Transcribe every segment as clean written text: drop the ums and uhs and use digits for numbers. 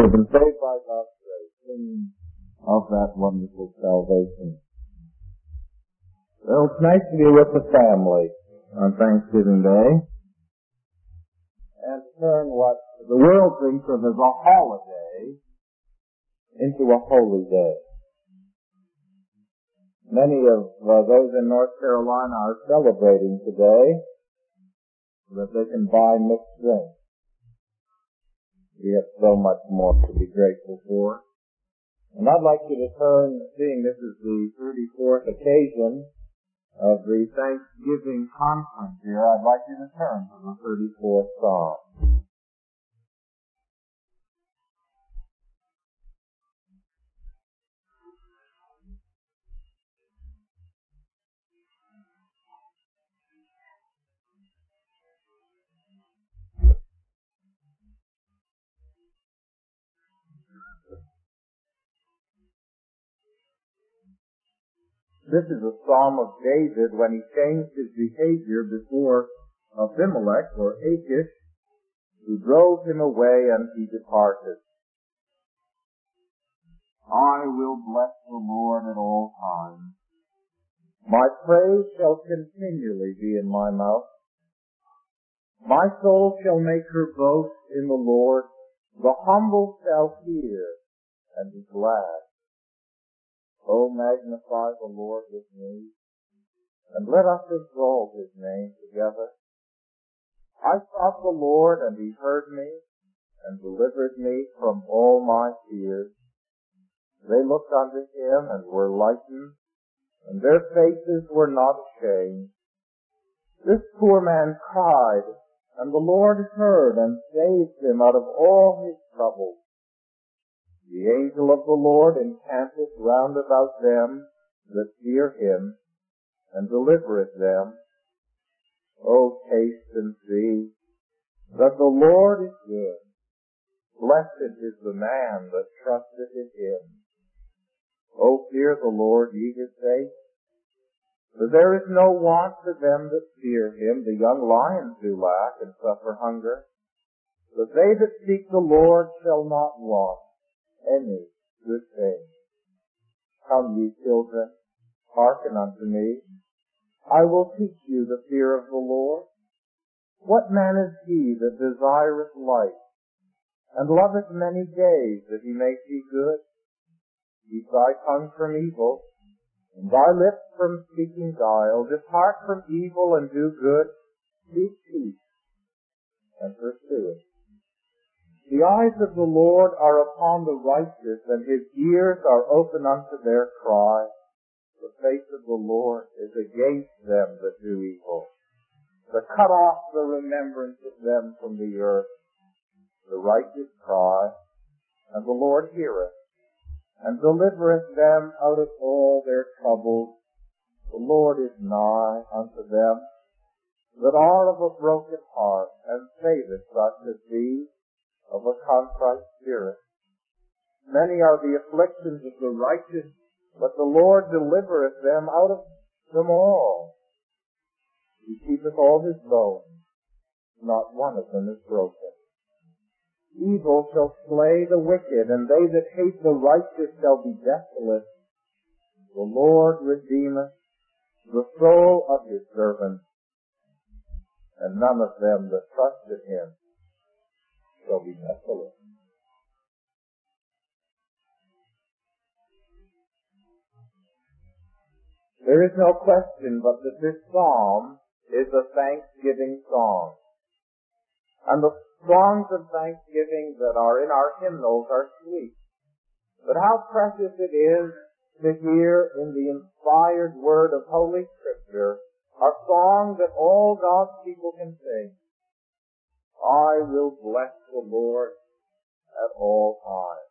have been saved by God's grace, singing of that wonderful salvation. Well, it's nice to be with the family on Thanksgiving Day and turn what the world thinks of as a holiday into a holy day. Many of those in North Carolina are celebrating today so that they can buy mixed drinks. We have so much more to be grateful for. And I'd like you to turn, seeing this is the 34th occasion of the Thanksgiving conference here, I'd like you to turn to the 34th Psalm. This is a psalm of David when he changed his behavior before Abimelech or Achish, who drove him away, and he departed. I will bless the Lord at all times. My praise shall continually be in my mouth. My soul shall make her boast in the Lord. The humble shall hear and be glad. O magnify the Lord with me, and let us exalt his name together. I sought the Lord, and he heard me, and delivered me from all my fears. They looked unto him, and were lightened, and their faces were not ashamed. This poor man cried, and the Lord heard, and saved him out of all his troubles. The angel of the Lord encampeth round about them that fear him, and delivereth them. O taste and see that the Lord is good. Blessed is the man that trusteth in him. O fear the Lord, ye his saints, for there is no want to them that fear him. The young lions do lack and suffer hunger, but they that seek the Lord shall not want any good thing. Come, ye children, hearken unto me. I will teach you the fear of the Lord. What man is he that desireth life, and loveth many days, that he may see good? Keep thy tongue from evil, and thy lips from speaking guile. Depart from evil and do good. Seek peace and pursue it. The eyes of the Lord are upon the righteous, and his ears are open unto their cry. The face of the Lord is against them that do evil, to cut off the remembrance of them from the earth. The righteous cry, and the Lord heareth, and delivereth them out of all their troubles. The Lord is nigh unto them that are of a broken heart, and saveth such as these, of a contrite spirit. Many are the afflictions of the righteous, but the Lord delivereth them out of them all. He keepeth all his bones, not one of them is broken. Evil shall slay the wicked, and they that hate the righteous shall be desolate. The Lord redeemeth the soul of his servants, and none of them that trust in him shall be desolate. There is no question but that this psalm is a thanksgiving song. And the songs of thanksgiving that are in our hymnals are sweet. But how precious it is to hear in the inspired word of Holy Scripture a song that all God's people can sing. I will bless the Lord at all times.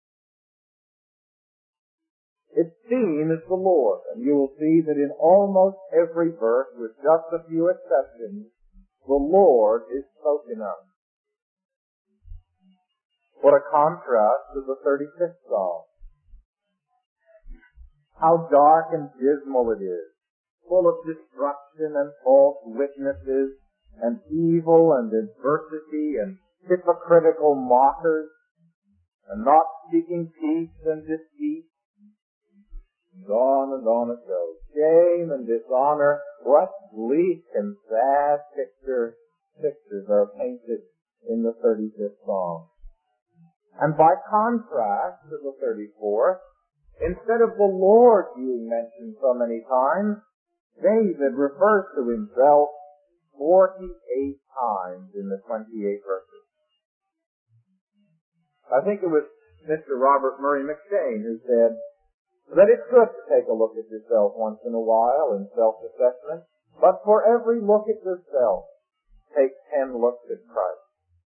Its theme is the Lord, and you will see that in almost every verse, with just a few exceptions, the Lord is spoken of. What a contrast to the 35th Psalm. How dark and dismal it is, full of destruction and false witnesses, and evil and adversity and hypocritical mockers. and not speaking peace and deceit. And on it goes. Shame and dishonor, what bleak and sad pictures are painted in the 35th Psalm. And by contrast to the 34th, instead of the Lord being mentioned so many times, David refers to himself 48 times in the 28 verses. I think it was Mr. Robert Murray McShane who said that it's good to take a look at yourself once in a while in self-assessment, but for every look at yourself, take 10 looks at Christ.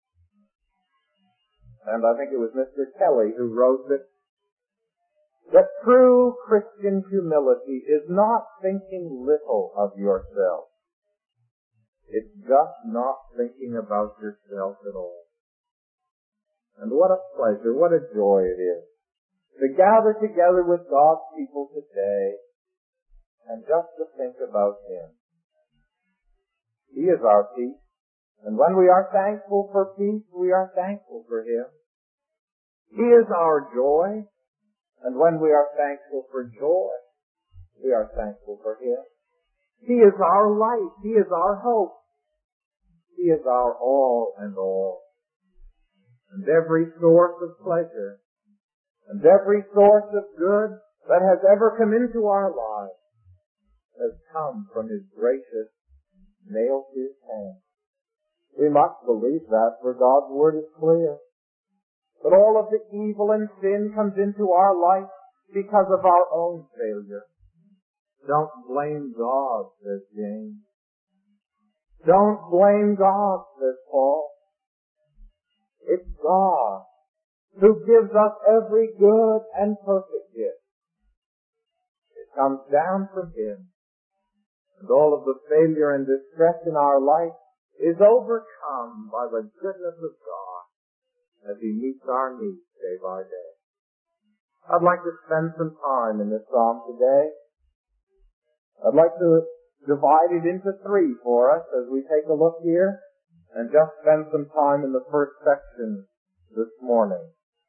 And I think it was Mr. Kelly who wrote that true Christian humility is not thinking little of yourself. It's just not thinking about yourself at all. And what a pleasure, what a joy it is to gather together with God's people today and just to think about Him. He is our peace. And when we are thankful for peace, we are thankful for Him. He is our joy. And when we are thankful for joy, we are thankful for Him. He is our light. He is our hope. He is our all and all. And every source of pleasure and every source of good that has ever come into our lives has come from His gracious, nail-pierced hand. We must believe that, for God's Word is clear. But all of the evil and sin comes into our life because of our own failure. Don't blame God, says James. Don't blame God, says Paul. It's God who gives us every good and perfect gift. It comes down from Him. And all of the failure and distress in our life is overcome by the goodness of God as He meets our needs day by day. I'd like to spend some time in this psalm today. I'd like to divide it into 3 for us as we take a look here and just spend some time in the first section this morning.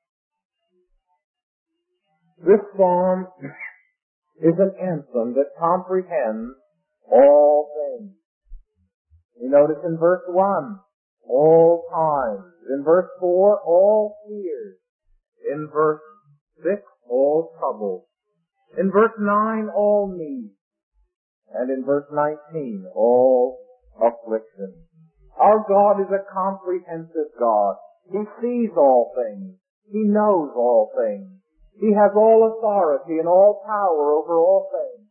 This psalm is an anthem that comprehends all things. You notice in verse 1, all times. In verse 4, all fears. In verse 6, all troubles. In verse 9, all needs. And in verse 19, all afflictions. Our God is a comprehensive God. He sees all things. He knows all things. He has all authority and all power over all things.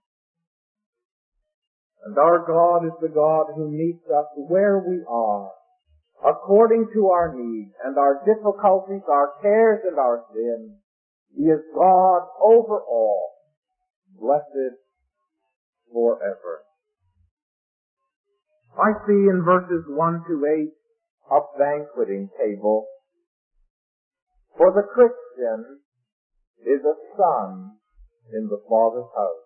And our God is the God who meets us where we are, according to our needs and our difficulties, our cares and our sins. He is God over all, blessed forever. I see in verses 1 to 8 a banqueting table. For the Christian is a son in the Father's house.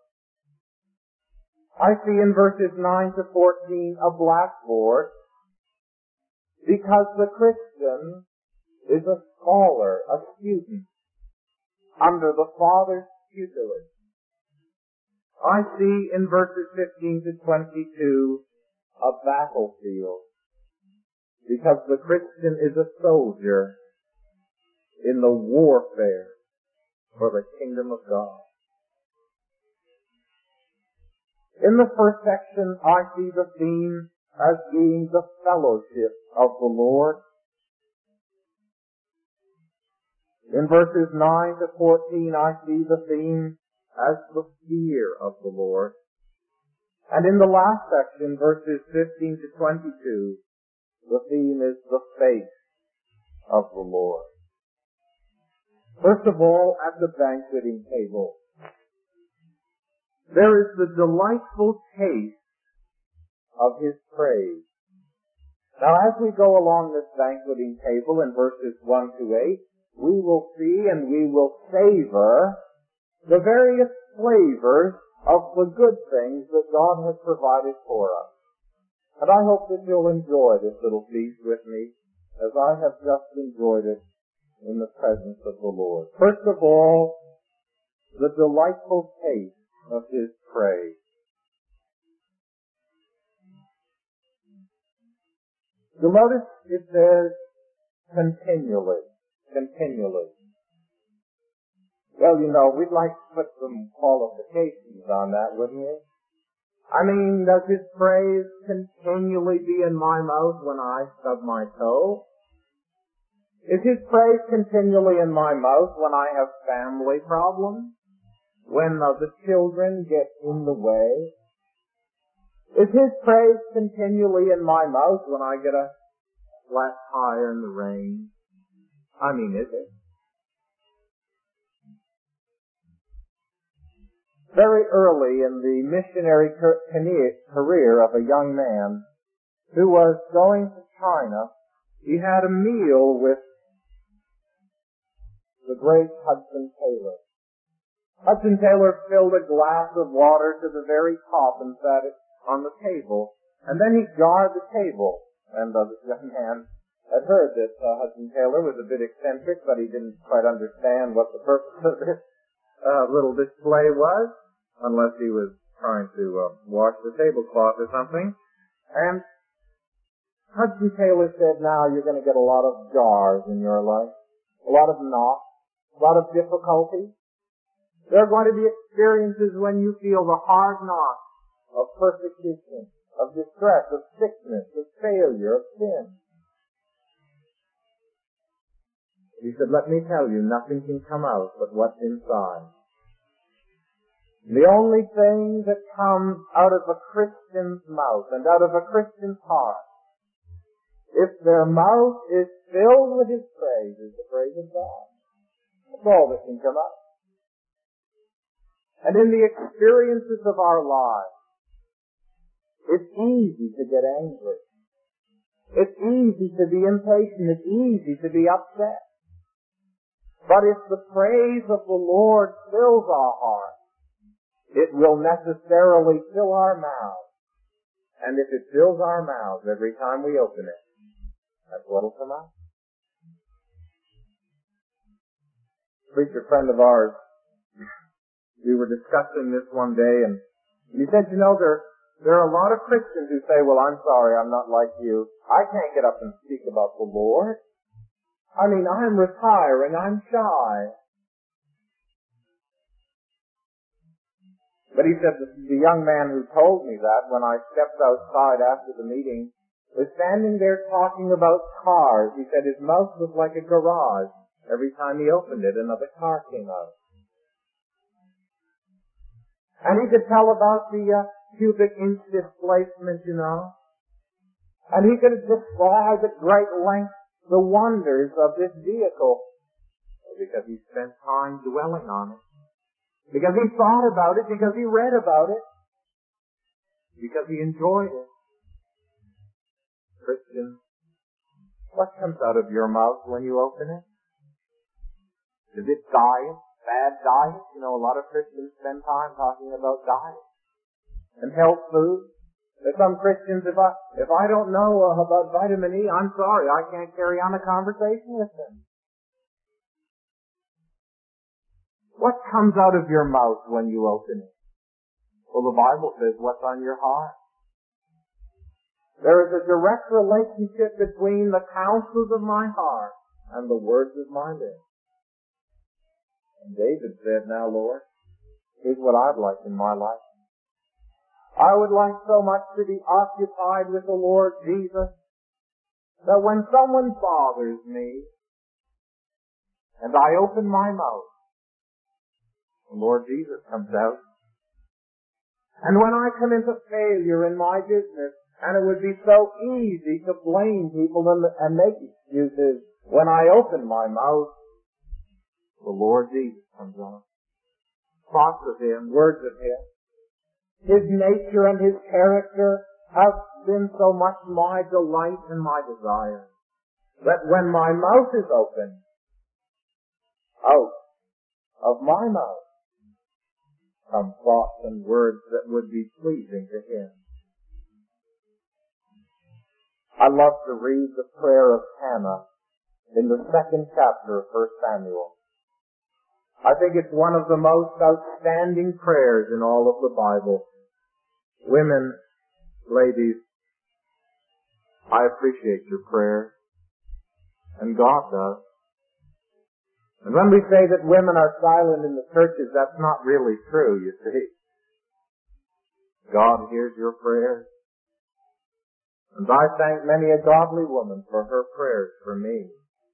I see in verses 9 to 14 a blackboard, because the Christian is a scholar, a student, under the Father's tutelage. I see in verses 15 to 22 a battlefield, because the Christian is a soldier in the warfare for the kingdom of God. In the first section, I see the theme as being the fellowship of the Lord. In verses 9 to 14, I see the theme as the fear of the Lord. And in the last section, verses 15 to 22, the theme is the faith of the Lord. First of all, at the banqueting table, there is the delightful taste of His praise. Now, as we go along this banqueting table in verses 1 to 8, we will see and we will savor the various flavors of the good things that God has provided for us. And I hope that you'll enjoy this little feast with me as I have just enjoyed it in the presence of the Lord. First of all, the delightful taste of His praise. You'll notice it says continually. Well, we'd like to put some qualifications on that, wouldn't we? I mean, does His praise continually be in my mouth when I stub my toe? Is His praise continually in my mouth when I have family problems? When the children get in the way? Is His praise continually in my mouth when I get a flat tire in the rain? I mean, is it? Very early in the missionary career of a young man who was going to China, he had a meal with the great Hudson Taylor. Hudson Taylor filled a glass of water to the very top and sat it on the table, and then he jarred the table. And this young man had heard that Hudson Taylor was a bit eccentric, but he didn't quite understand what the purpose of this little display was, unless he was trying to wash the tablecloth or something. And Hudson Taylor said, now you're going to get a lot of jars in your life, a lot of knocks, a lot of difficulties. There are going to be experiences when you feel the hard knocks of persecution, of distress, of sickness, of failure, of sin. He said, let me tell you, nothing can come out but what's inside. The only thing that comes out of a Christian's mouth and out of a Christian's heart, if their mouth is filled with His praise, is the praise of God. That's all that can come out. And in the experiences of our lives, it's easy to get angry. It's easy to be impatient. It's easy to be upset. But if the praise of the Lord fills our heart, it will necessarily fill our mouths. And if it fills our mouths every time we open it, that's what'll come out. A preacher friend of ours, we were discussing this one day, and he said, there are a lot of Christians who say, well, I'm sorry, I'm not like you. I can't get up and speak about the Lord. I mean, I'm retiring, I'm shy. But he said the young man who told me that when I stepped outside after the meeting was standing there talking about cars. He said his mouth was like a garage. Every time he opened it, another car came out. And he could tell about the cubic inch displacement, And he could describe at great length the wonders of this vehicle because he spent time dwelling on it. Because he thought about it, because he read about it, because he enjoyed it. Christian, what comes out of your mouth when you open it? Is it diet? Bad diet? A lot of Christians spend time talking about diet and health food. There's some Christians, if I don't know about vitamin E, I'm sorry, I can't carry on a conversation with them. What comes out of your mouth when you open it? Well, the Bible says what's on your heart. There is a direct relationship between the counsels of my heart and the words of my lips. And David said, now, Lord, here's what I'd like in my life. I would like so much to be occupied with the Lord Jesus that when someone bothers me and I open my mouth, the Lord Jesus comes out. And when I come into failure in my business, and it would be so easy to blame people and make excuses, when I open my mouth, the Lord Jesus comes out. Thoughts of Him, words of Him. His nature and His character have been so much my delight and my desire that when my mouth is open, out of my mouth come thoughts and words that would be pleasing to Him. I love to read the prayer of Hannah in the 2nd chapter of 1 Samuel. I think it's one of the most outstanding prayers in all of the Bible. Women, ladies, I appreciate your prayers, and God does. And when we say that women are silent in the churches, that's not really true, you see. God hears your prayers. And I thank many a godly woman for her prayers for me.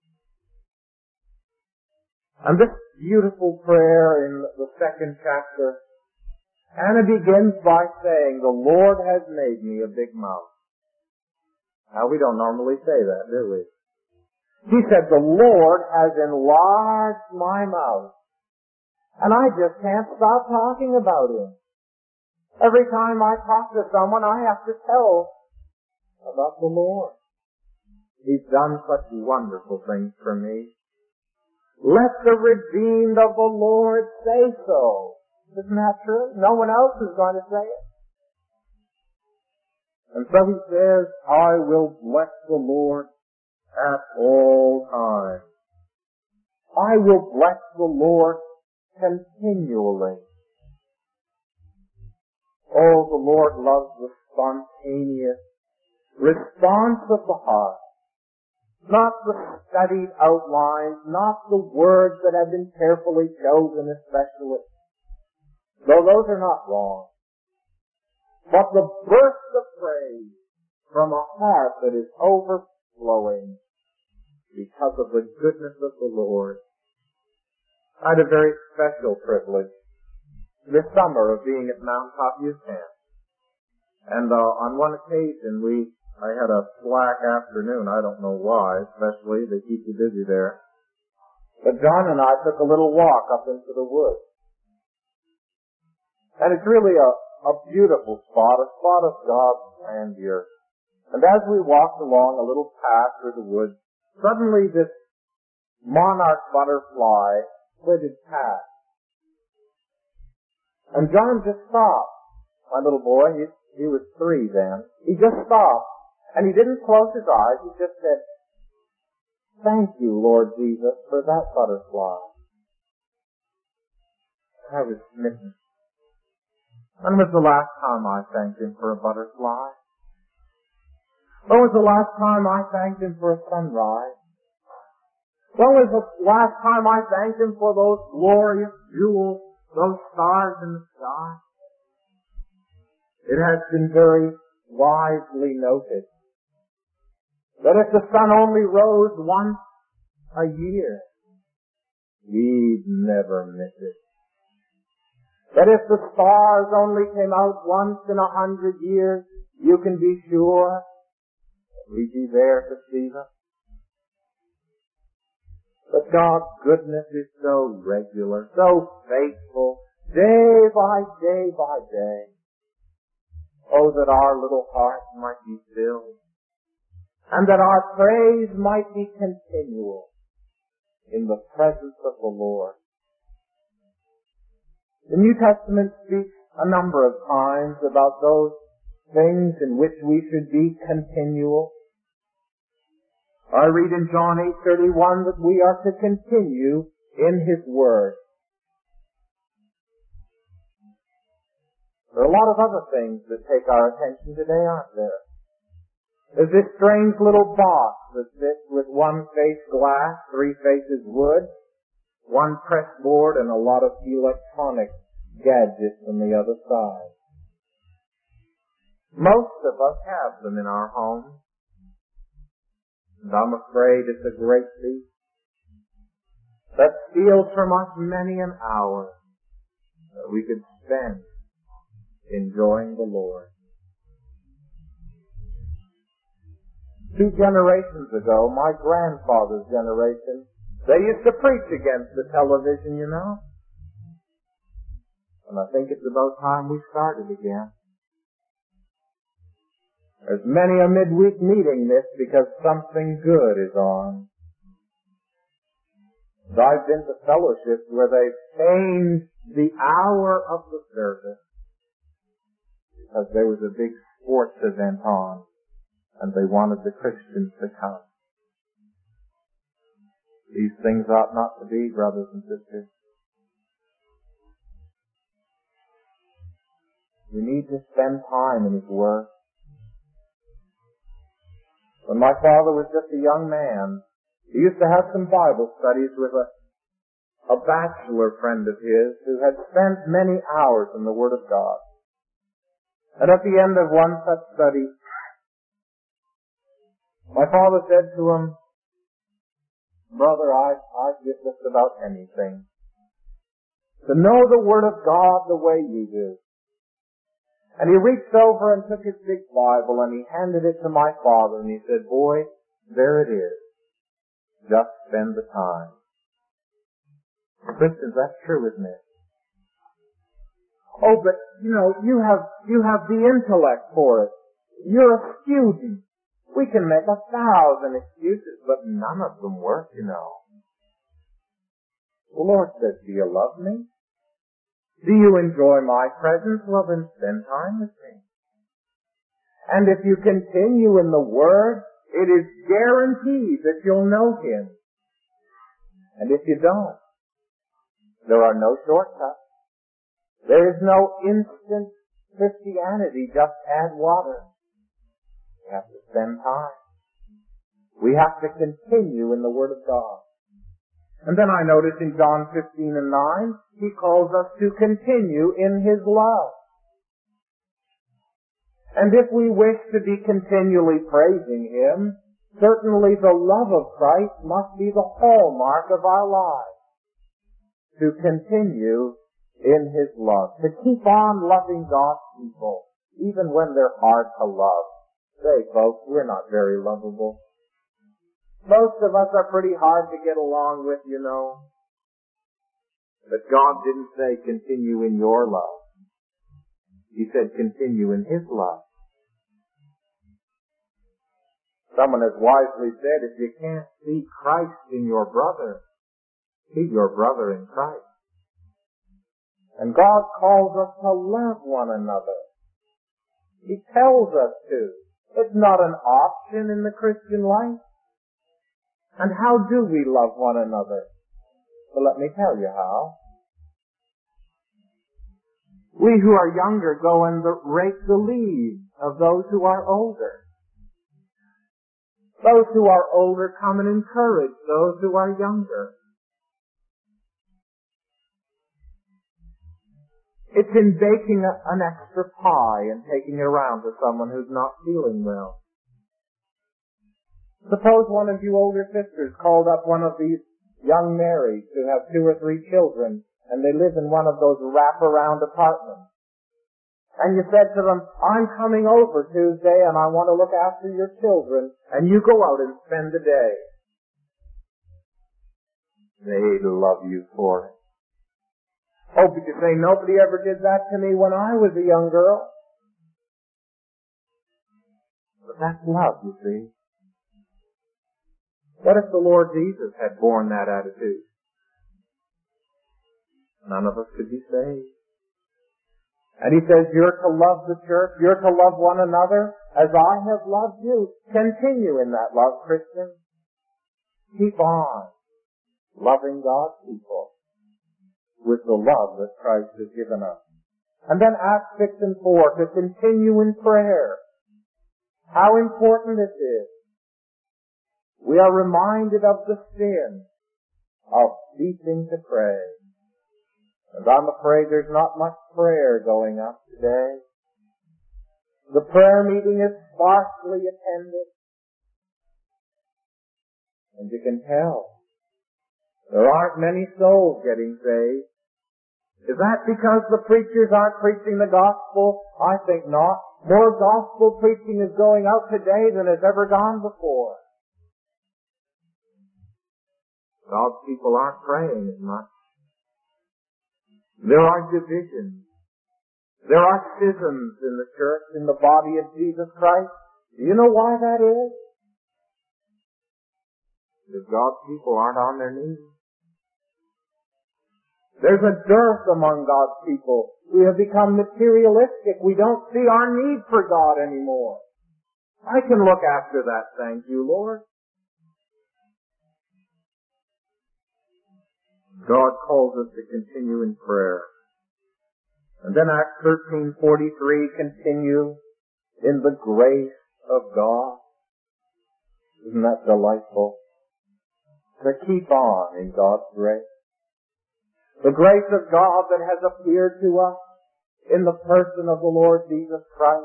And this beautiful prayer in the 2nd chapter, Hannah begins by saying, the Lord has made me a big mouth. Now, we don't normally say that, do we? She said, the Lord has enlarged my mouth. And I just can't stop talking about Him. Every time I talk to someone, I have to tell about the Lord. He's done such wonderful things for me. Let the redeemed of the Lord say so. Isn't that true? No one else is going to say it. And so he says, I will bless the Lord at all times. I will bless the Lord continually. Oh, the Lord loves the spontaneous response of the heart. Not the studied outlines, not the words that have been carefully chosen especially, though those are not wrong. But the burst of praise from a heart that is overflowing because of the goodness of the Lord. I had a very special privilege this summer of being at Mount Top Youth Camp. And on one occasion I had a slack afternoon. I don't know why, especially. They keep you busy there. But John and I took a little walk up into the woods. And it's really a beautiful spot, a spot of God's grandeur. And as we walked along a little path through the woods, suddenly this monarch butterfly flitted past. And John just stopped. My little boy, he was 3 then. He just stopped. And he didn't close his eyes. He just said, thank you, Lord Jesus, for that butterfly. I was smitten. When was the last time I thanked Him for a butterfly? When was the last time I thanked Him for a sunrise? When was the last time I thanked Him for those glorious jewels, those stars in the sky? It has been very wisely noted that if the sun only rose once a year, we'd never miss it. That if the stars only came out once in 100 years, you can be sure that we'd be there to see them. But God's goodness is so regular, so faithful, day by day by day. Oh, that our little hearts might be filled, and that our praise might be continual in the presence of the Lord. The New Testament speaks a number of times about those things in which we should be continual. I read in John 8:31 that we are to continue in His Word. There are a lot of other things that take our attention today, aren't there? There's this strange little box that sits with one face glass, 3 faces wood, one pressboard, and a lot of electronic gadgets on the other side. Most of us have them in our homes. And I'm afraid it's a great thief that steals from us many an hour that we could spend enjoying the Lord. 2 generations ago, my grandfather's generation, they used to preach against the television, you know. And I think it's about time we started again. There's many a midweek meeting missed because something good is on. And I've been to fellowships where they've changed the hour of the service because there was a big sports event on and they wanted the Christians to come. These things ought not to be, brothers and sisters. We need to spend time in His Word. When my father was just a young man, he used to have some Bible studies with a bachelor friend of his who had spent many hours in the Word of God. And at the end of one such study, my father said to him, "Brother, I'd give just about anything to know the Word of God the way you do." And he reached over and took his big Bible and he handed it to my father and he said, "Boy, there it is. Just spend the time." Christians, that's true, isn't it? "Oh, but, you have the intellect for it. You're a student. We can make 1,000 excuses, but none of them work, The Lord says, "Do you love me? Do you enjoy my presence? Well, then spend time with me. And if you continue in the Word, it is guaranteed that you'll know Him. And if you don't, there are no shortcuts. There is no instant Christianity, just add water. We have to spend time. We have to continue in the Word of God." And then I notice in John 15 and 9, He calls us to continue in His love. And if we wish to be continually praising Him, certainly the love of Christ must be the hallmark of our lives. To continue in His love. To keep on loving God's people, even when they're hard to love. Say, folks, we're not very lovable. Most of us are pretty hard to get along with, But God didn't say continue in your love. He said continue in His love. Someone has wisely said, if you can't see Christ in your brother, see your brother in Christ. And God calls us to love one another. He tells us to. It's not an option in the Christian life. And how do we love one another? Well, let me tell you how. We who are younger go and rake the leaves of those who are older. Those who are older come and encourage those who are younger. It's in baking an extra pie and taking it around to someone who's not feeling well. Suppose one of you older sisters called up one of these young Marys who have 2 or 3 children, and they live in one of those wrap-around apartments. And you said to them, "I'm coming over Tuesday and I want to look after your children," and you go out and spend the day. They'd love you for it. Oh, but you say, "Nobody ever did that to me when I was a young girl." But that's love, you see. What if the Lord Jesus had borne that attitude? None of us could be saved. And He says, you're to love the church, you're to love one another as I have loved you. Continue in that love, Christian. Keep on loving God's people with the love that Christ has given us. And then Acts 6 and 4, to continue in prayer. How important this is. We are reminded of the sin of ceasing to pray. And I'm afraid there's not much prayer going up today. The prayer meeting is sparsely attended. And you can tell there aren't many souls getting saved. Is that because the preachers aren't preaching the gospel? I think not. More gospel preaching is going out today than has ever gone before. God's people aren't praying as much. There are divisions. There are schisms in the church, in the body of Jesus Christ. Do you know why that is? Because God's people aren't on their knees. There's a dearth among God's people. We have become materialistic. We don't see our need for God anymore. I can look after that, thank you, Lord. God calls us to continue in prayer. And then Acts 13:43, continue in the grace of God. Isn't that delightful? To keep on in God's grace. The grace of God that has appeared to us in the person of the Lord Jesus Christ.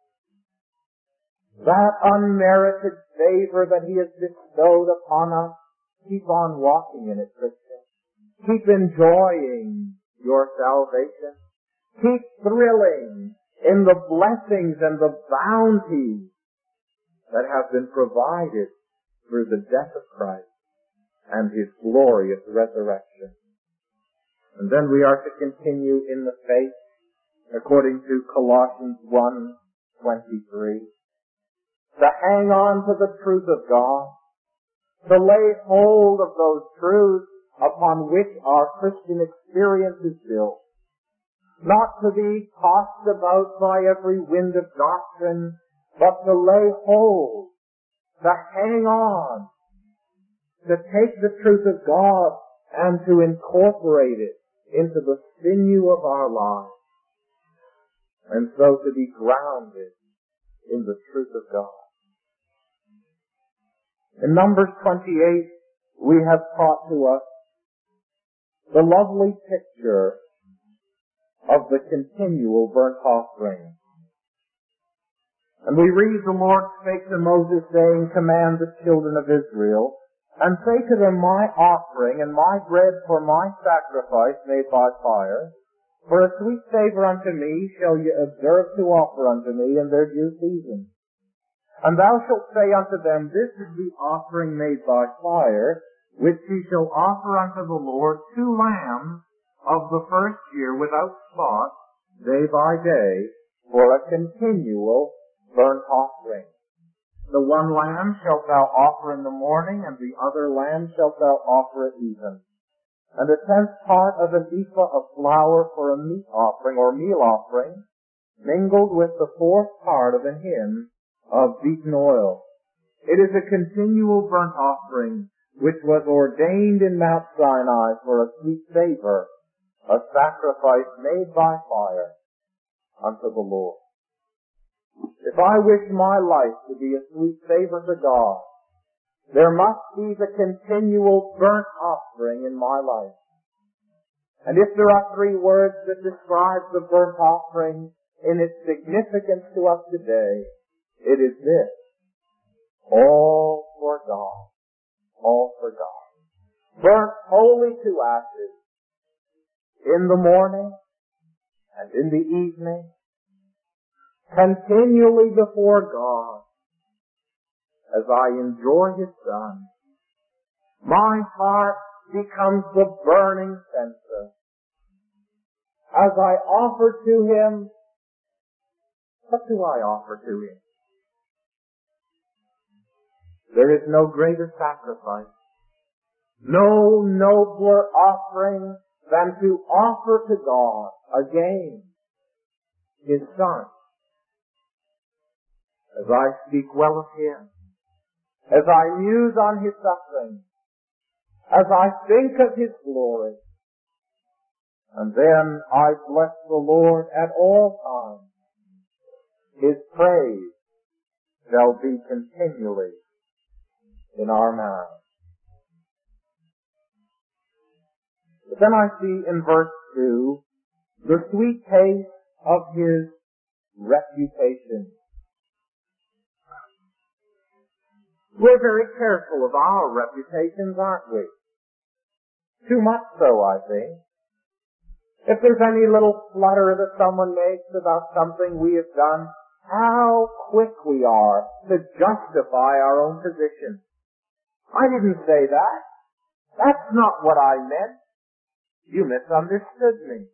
That unmerited favor that He has bestowed upon us. Keep on walking in it, Christian. Keep enjoying your salvation. Keep thrilling in the blessings and the bounties that have been provided through the death of Christ and His glorious resurrection. And then we are to continue in the faith according to Colossians 1:23. To hang on to the truth of God, to lay hold of those truths upon which our Christian experience is built, not to be tossed about by every wind of doctrine, but to lay hold, to hang on, to take the truth of God and to incorporate it into the sinew of our lives, and so to be grounded in the truth of God. In Numbers 28, we have taught to us the lovely picture of the continual burnt offering. And we read, the Lord spake to Moses, saying, command the children of Israel, and say to them, my offering and my bread for my sacrifice made by fire, for a sweet savor unto me shall ye observe to offer unto me in their due season. And thou shalt say unto them, this is the offering made by fire, which ye shall offer unto the Lord 2 lambs of the first year without spot, day by day, for a continual burnt offering. The 1 lamb shalt thou offer in the morning, and the other lamb shalt thou offer at even. And a 10th part of an ephah of flour for a meat offering or meal offering, mingled with the 4th part of an hin of beaten oil. It is a continual burnt offering, which was ordained in Mount Sinai for a sweet savor, a sacrifice made by fire unto the Lord. If I wish my life to be a sweet savor to God, there must be the continual burnt offering in my life. And if there are 3 words that describe the burnt offering in its significance to us today, it is this: all for God. All for God. Burnt wholly to ashes in the morning and in the evening, continually before God, as I enjoy His Son. My heart becomes the burning censer. As I offer to Him, what do I offer to Him? There is no greater sacrifice, no nobler offering than to offer to God again His Son. As I speak well of Him, as I muse on His suffering, as I think of His glory, and then I bless the Lord at all times. His praise shall be continually in our mouths. But then I see in verse 2 the sweet taste of His reputation. We're very careful of our reputations, aren't we? Too much so, I think. If there's any little flutter that someone makes about something we have done, how quick we are to justify our own position. I didn't say that. That's not what I meant. You misunderstood me.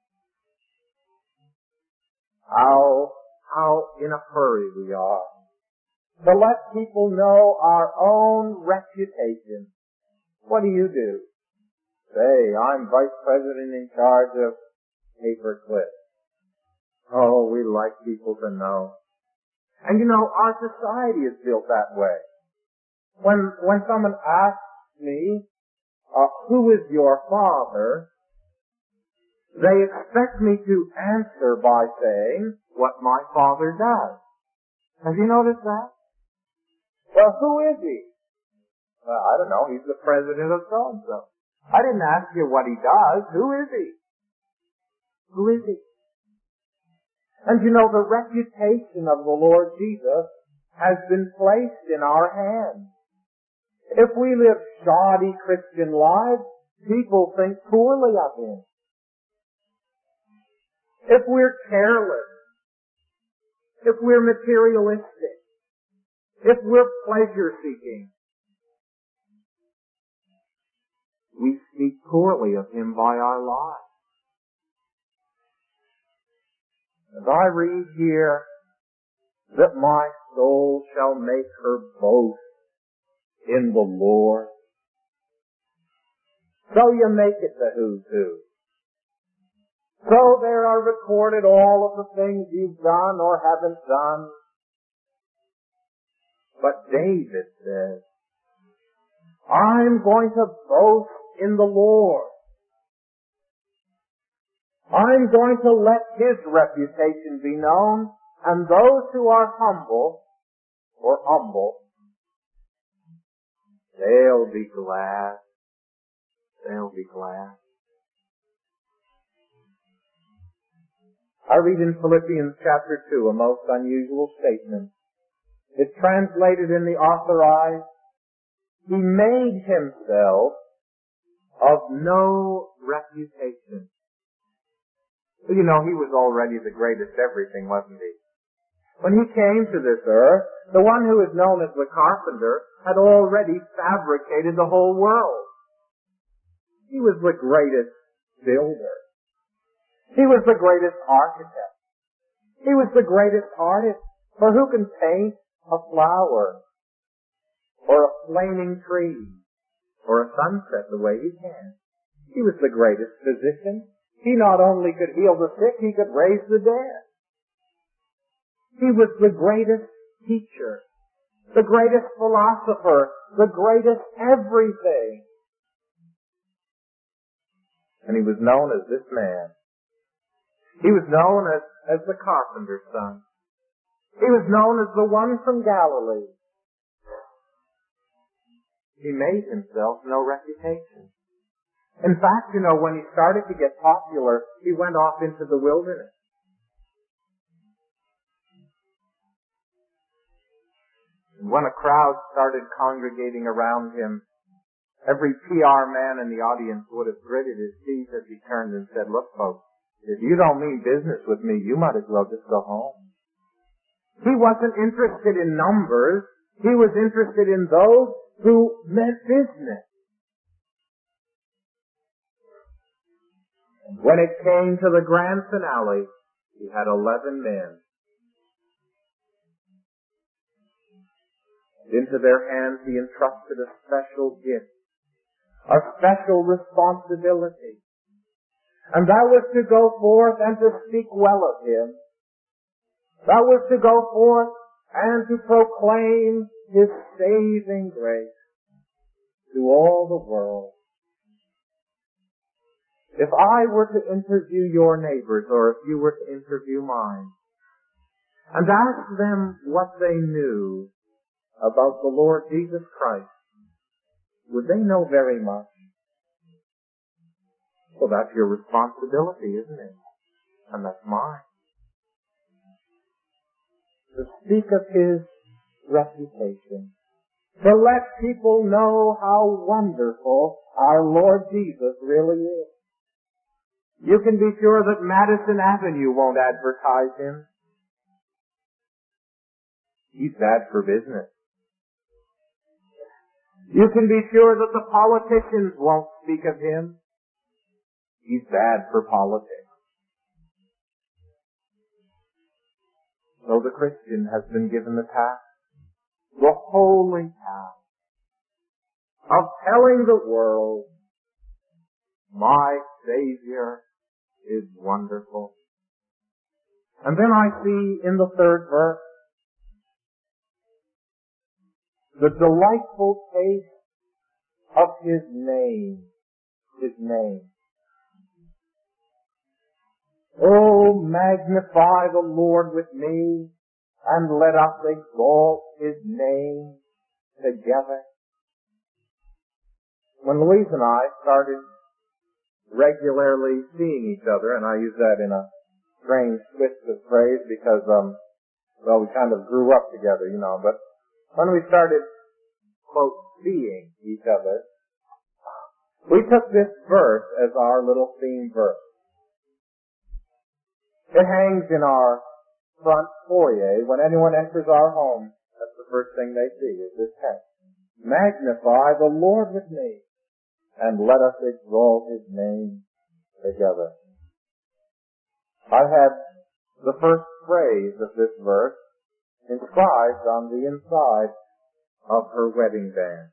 How in a hurry we are to let people know our own reputation. What do? Say, I'm vice president in charge of Paperclip. Oh, we like people to know. And you know, our society is built that way. When someone asks me, who is your father, they expect me to answer by saying what my father does. Have you noticed that? Well, who is he? Well, I don't know. He's the president of so-and-so. I didn't ask you what he does. Who is he? Who is he? And you know, the reputation of the Lord Jesus has been placed in our hands. If we live shoddy Christian lives, people think poorly of him. If we're careless, if we're materialistic, if we're pleasure-seeking, we speak poorly of him by our lives. As I read here that my soul shall make her boast in the Lord, so you make it the who's who. So there are recorded all of the things you've done or haven't done. But David says, I'm going to boast in the Lord. I'm going to let his reputation be known, and those who are humble, they'll be glad. They'll be glad. I read in Philippians chapter 2 a most unusual statement. It's translated in the Authorized, he made himself of no reputation. Well, you know, he was already the greatest everything, wasn't he? When he came to this earth, the one who is known as the carpenter had already fabricated the whole world. He was the greatest builder. He was the greatest architect. He was the greatest artist. For who can paint a flower or a flaming tree or a sunset the way he can? He was the greatest physician. He not only could heal the sick, he could raise the dead. He was the greatest teacher, the greatest philosopher, the greatest everything. And he was known as this man. He was known as the carpenter's son. He was known as the one from Galilee. He made himself no reputation. In fact, you know, when he started to get popular, he went off into the wilderness. And when a crowd started congregating around him, every PR man in the audience would have gritted his teeth as he turned and said, look, folks, if you don't mean business with me, you might as well just go home. He wasn't interested in numbers. He was interested in those who meant business. And when it came to the grand finale, he had 11 men. And into their hands he entrusted a special gift, a special responsibility. And that was to go forth and to speak well of him. That was to go forth and to proclaim his saving grace to all the world. If I were to interview your neighbors, or if you were to interview mine, and ask them what they knew about the Lord Jesus Christ, would they know very much? Well, that's your responsibility, isn't it? And that's mine. To speak of his reputation. To let people know how wonderful our Lord Jesus really is. You can be sure that Madison Avenue won't advertise him. He's bad for business. You can be sure that the politicians won't speak of him. He's bad for politics. So the Christian has been given the task, the holy task, of telling the world, my Savior is wonderful. And then I see in the third verse, the delightful taste of His name. His name. Oh, magnify the Lord with me, and let us exalt His name together. When Louise and I started regularly seeing each other, and I use that in a strange twist of phrase because, we kind of grew up together, but when we started, quote, seeing each other, we took this verse as our little theme verse. It hangs in our front foyer. When anyone enters our home, that's the first thing they see is this text. Magnify the Lord with me, and let us exalt His name together. I had the first phrase of this verse inscribed on the inside of her wedding band.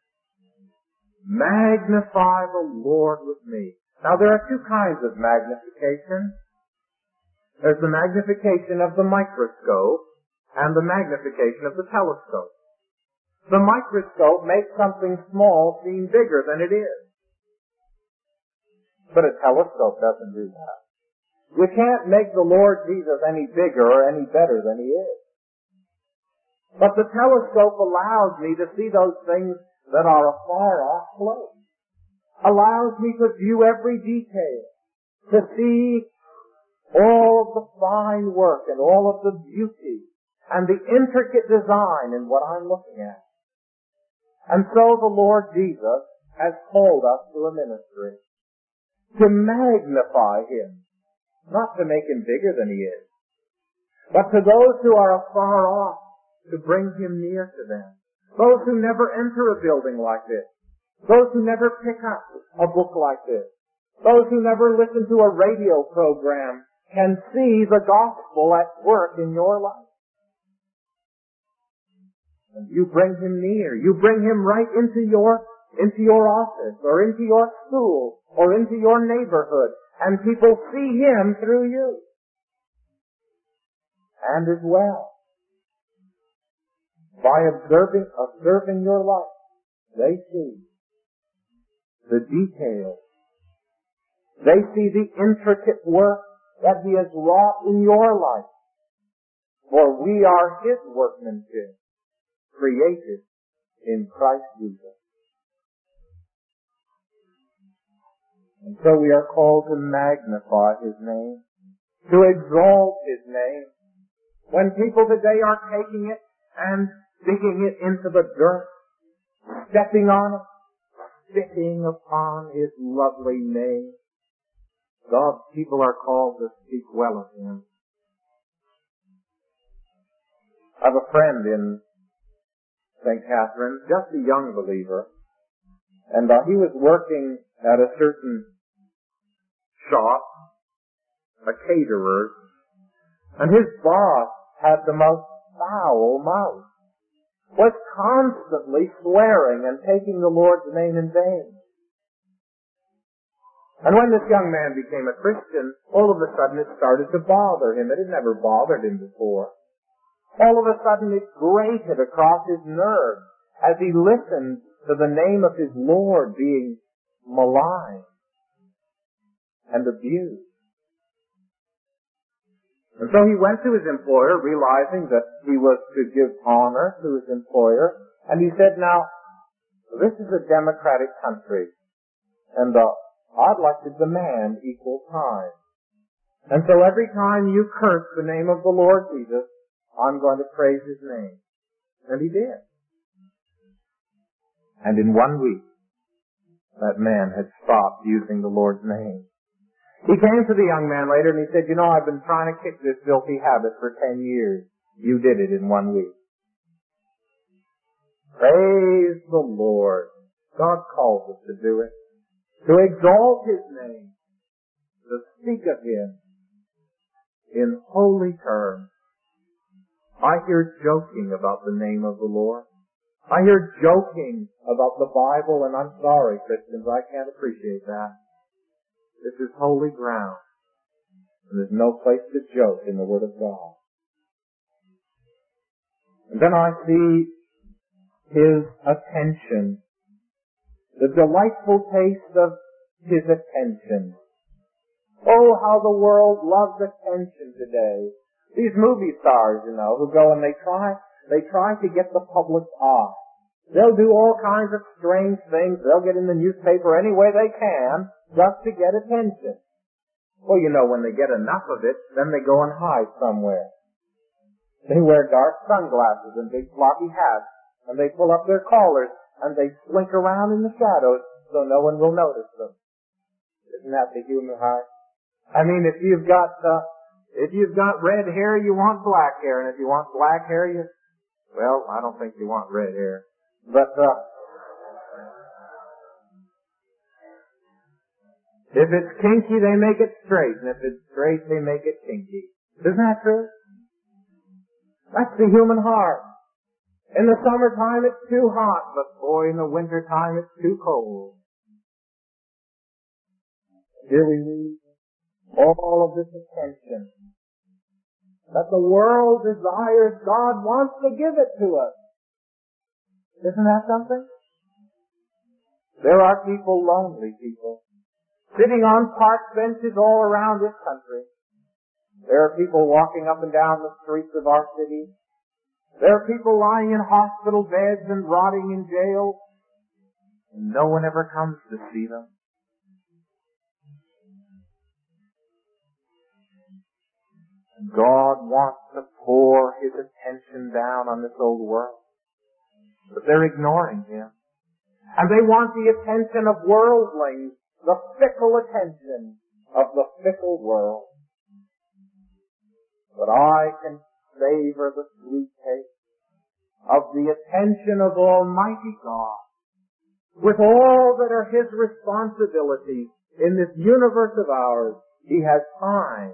Magnify the Lord with me. Now there are two kinds of magnification. There's the magnification of the microscope and the magnification of the telescope. The microscope makes something small seem bigger than it is. But a telescope doesn't do that. You can't make the Lord Jesus any bigger or any better than He is. But the telescope allows me to see those things that are afar off close. Allows me to view every detail, to see all of the fine work and all of the beauty and the intricate design in what I'm looking at. And so the Lord Jesus has called us to a ministry to magnify Him, not to make Him bigger than He is, but to those who are afar off, to bring Him near to them. Those who never enter a building like this, those who never pick up a book like this, those who never listen to a radio program can see the gospel at work in your life. And you bring Him near. You bring Him right into your office or into your school or into your neighborhood, and people see Him through you. And as well, by observing your life, they see the details. They see the intricate work that He has wrought in your life. For we are His workmanship, created in Christ Jesus. And so we are called to magnify His name, to exalt His name. When people today are taking it and digging it into the dirt, stepping on it, spitting upon His lovely name, God's people are called to speak well of Him. I have a friend in St. Catharines, just a young believer, and he was working at a certain shop, a caterer, and his boss had the most foul mouth, was constantly swearing and taking the Lord's name in vain. And when this young man became a Christian, all of a sudden it started to bother him. It had never bothered him before. All of a sudden it grated across his nerves as he listened to the name of his Lord being maligned and abused. And so he went to his employer, realizing that he was to give honor to his employer, and he said, now, this is a democratic country, and I'd like to demand equal time. And so every time you curse the name of the Lord Jesus, I'm going to praise His name. And he did. And in 1 week, that man had stopped using the Lord's name. He came to the young man later and he said, I've been trying to kick this filthy habit for 10 years. You did it in 1 week. Praise the Lord. God calls us to do it. To exalt His name. To speak of Him in holy terms. I hear joking about the name of the Lord. I hear joking about the Bible, and I'm sorry, Christians, I can't appreciate that. This is holy ground, and there's no place to joke in the Word of God. And then I see His attention the delightful taste of His attention. Oh, how the world loves attention today. These movie stars, who go and they try to get the public's eye. They'll do all kinds of strange things. They'll get in the newspaper any way they can just to get attention. Well, when they get enough of it, then they go and hide somewhere. They wear dark sunglasses and big floppy hats, and they pull up their collars, and they slink around in the shadows so no one will notice them. Isn't that the human heart? I mean, if you've got red hair, you want black hair, and if you want black hair, I don't think you want red hair. But, if it's kinky, they make it straight, and if it's straight, they make it kinky. Isn't that true? That's the human heart. In the summertime, it's too hot, but boy, in the wintertime, it's too cold. Here we read all of this attention that the world desires. God wants to give it to us. Isn't that something? There are people, lonely people, sitting on park benches all around this country. There are people walking up and down the streets of our city. There are people lying in hospital beds and rotting in jail, and no one ever comes to see them. God wants to pour His attention down on this old world. But they're ignoring Him. And they want the attention of worldlings, the fickle attention of the fickle world. But I can savor the sweet taste of the attention of Almighty God with all that are His responsibilities in this universe of ours. He has time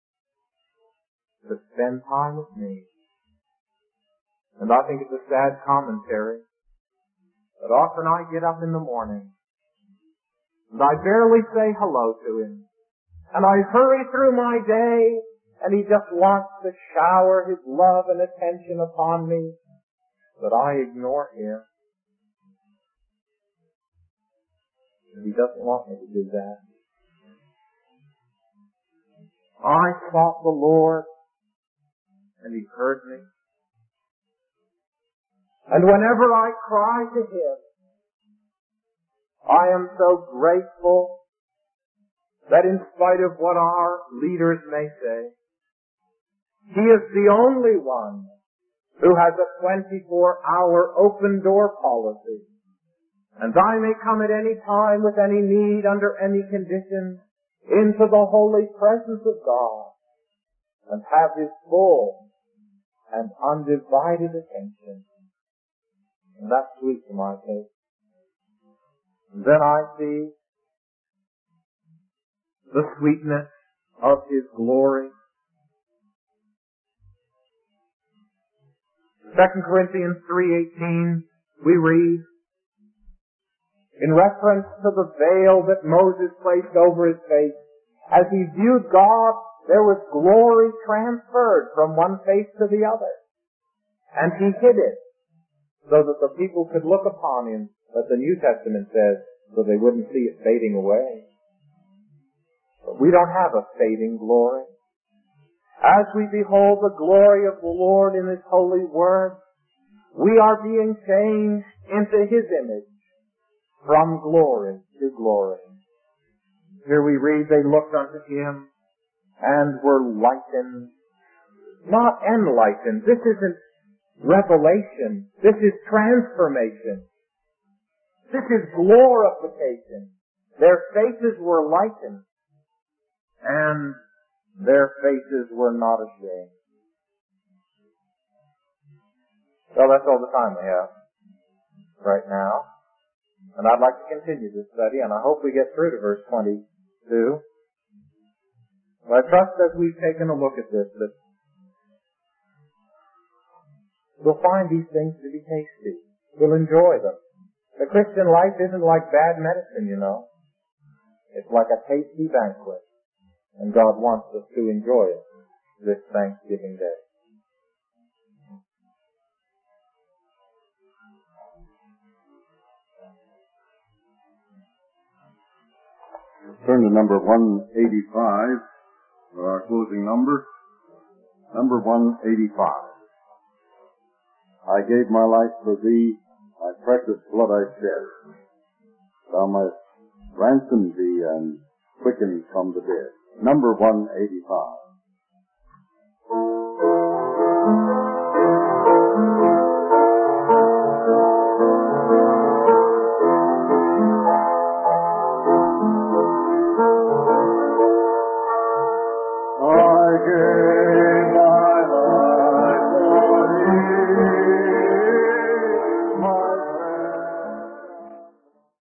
to spend time with me. And I think it's a sad commentary that often I get up in the morning and I barely say hello to Him. And I hurry through my day and He just wants to shower His love and attention upon me, but I ignore Him. And He doesn't want me to do that. I sought the Lord and He heard me. And whenever I cry to Him, I am so grateful that in spite of what our leaders may say, He is the only one who has a 24-hour open door policy. And I may come at any time with any need, under any condition, into the holy presence of God and have His full and undivided attention. And that's sweet to my taste. And then I see the sweetness of His glory. 2 Corinthians 3:18, we read, in reference to the veil that Moses placed over his face, as he viewed God, there was glory transferred from one face to the other. And He hid it so that the people could look upon Him, as the New Testament says, so they wouldn't see it fading away. But we don't have a fading glory. As we behold the glory of the Lord in His holy word, we are being changed into His image from glory to glory. Here we read, they looked unto Him and were lightened, not enlightened. This isn't revelation. This is transformation. This is glorification. Their faces were lightened, and their faces were not ashamed. Well, that's all the time we have right now. And I'd like to continue this study, and I hope we get through to verse 22. But I trust as we've taken a look at this that we'll find these things to be tasty. We'll enjoy them. The Christian life isn't like bad medicine, It's like a tasty banquet. And God wants us to enjoy it this Thanksgiving Day. Turn to number 185 for our closing number. Number 185. I gave my life for thee, my precious blood I shed. Thou mightst ransom thee and quicken from the dead. Number 185.